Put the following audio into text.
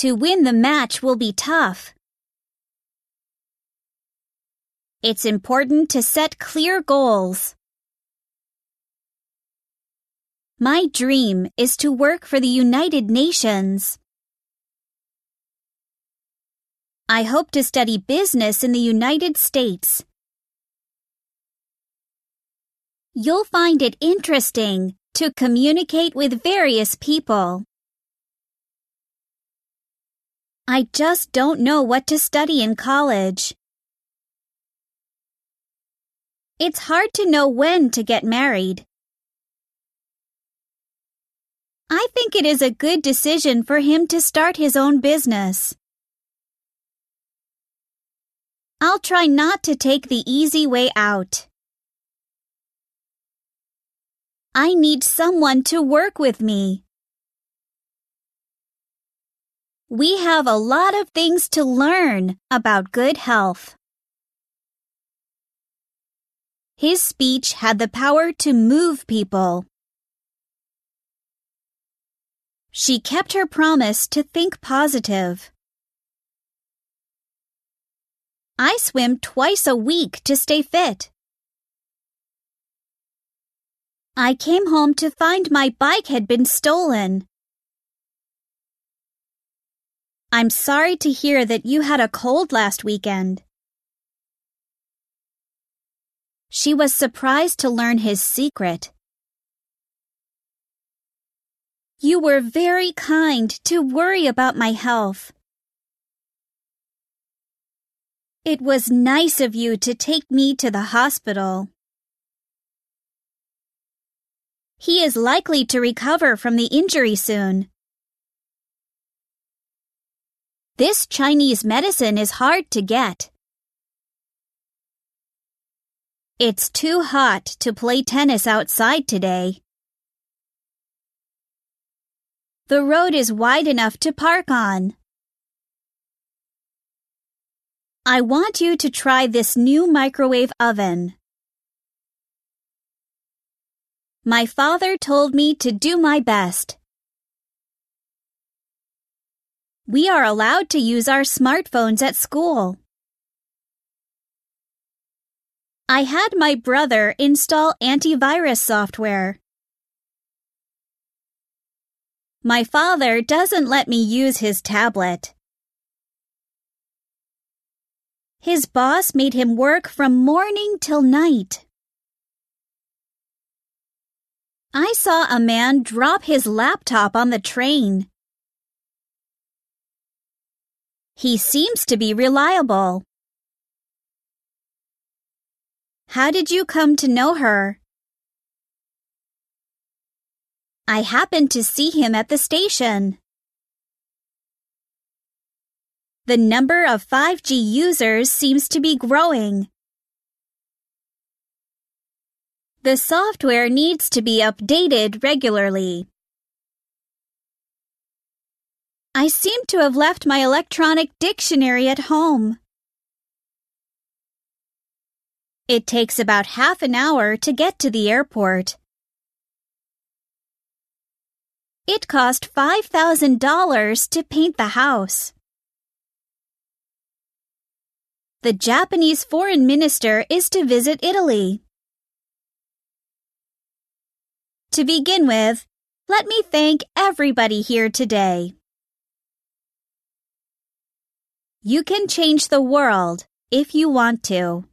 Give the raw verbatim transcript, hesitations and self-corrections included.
To win the match will be tough. It's important to set clear goals. My dream is to work for the United Nations. I hope to study business in the United States. You'll find it interesting to communicate with various people. I just don't know what to study in college. It's hard to know when to get married. I think it is a good decision for him to start his own business. I'll try not to take the easy way out. I need someone to work with me. We have a lot of things to learn about good health. His speech had the power to move people. She kept her promise to think positive. I swim twice a week to stay fit. I came home to find my bike had been stolen. I'm sorry to hear that you had a cold last weekend. She was surprised to learn his secret. You were very kind to worry about my health. It was nice of you to take me to the hospital. He is likely to recover from the injury soon. This Chinese medicine is hard to get. It's too hot to play tennis outside today. The road is wide enough to park on. I want you to try this new microwave oven. My father told me to do my best. We are allowed to use our smartphones at school. I had my brother install antivirus software. My father doesn't let me use his tablet. His boss made him work from morning till night. I saw a man drop his laptop on the train. He seems to be reliable. How did you come to know her? I happened to see him at the station. The number of five G users seems to be growing. The software needs to be updated regularly. I seem to have left my electronic dictionary at home. It takes about half an hour to get to the airport. It cost five thousand dollars to paint the house. The Japanese foreign minister is to visit Italy. To begin with, let me thank everybody here today. You can change the world if you want to.